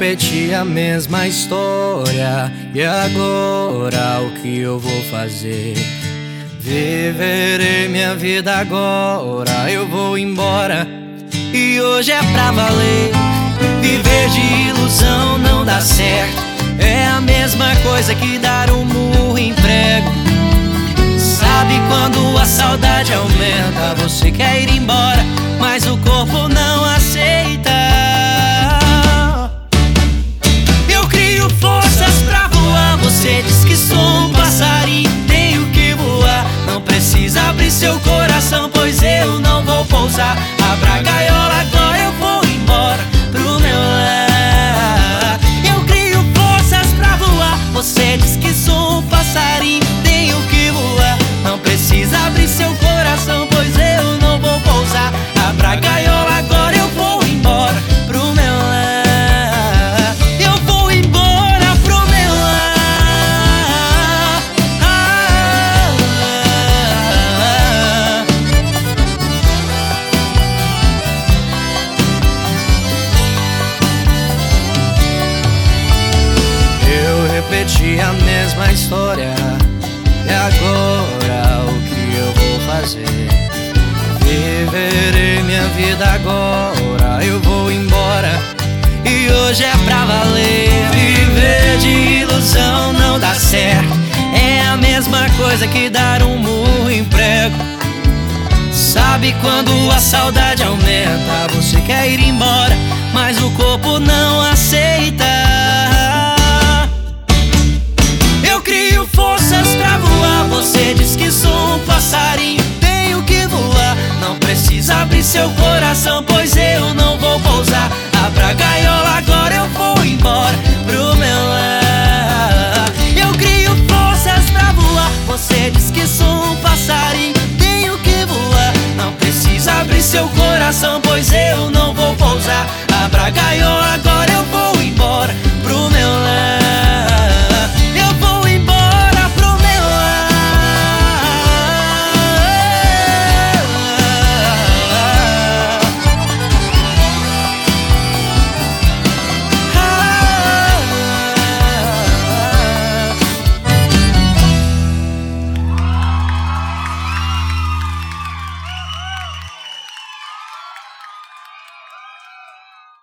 repeti a mesma história. E agora o que eu vou fazer? Viverei minha vida agora. Eu vou embora e hoje é pra valer. Viver de ilusão não dá certo. É a mesma coisa que dar um murro em prego. Sabe quando a saudade aumenta? Você quer ir embora, mas o corpo não aceita. Eu crio forças pra voar. Você diz que sou um passarinho, tenho que voar. Não precisa abrir seu coração, pois eu não vou pousar. Abra a gaiola agora, eu vou embora pro meu lar. Eu crio forças pra voar. Você diz que sou um passarinho, tenho que voar. Não precisa abrir seu coração, pois eu não vou pousar. Abra a gaiola agora, eu vou embora pro meu lar. Eu vou embora pro meu lar. Eu repeti a mesma história. E agora o que eu vou fazer? Viverei minha vida agora. Eu vou embora e hoje é pra valer. Viver de ilusão não dá certo. É a mesma coisa que dar um murro em prego. Sabe quando a saudade aumenta? Você quer ir embora, mas o corpo não aceita. Eu crio forças pra voar. Você diz que sou um passarinho, tenho que voar. Não precisa abrir seu coração, pois eu não vou pousar. Abra a gaiola agora, eu vou embora pro meu lar. Eu crio forças pra voar. Você diz que sou um passarinho, tenho que voar. Não precisa abrir seu coração, pois eu não vou pousar. Abra a gaiola agora, eu vou embora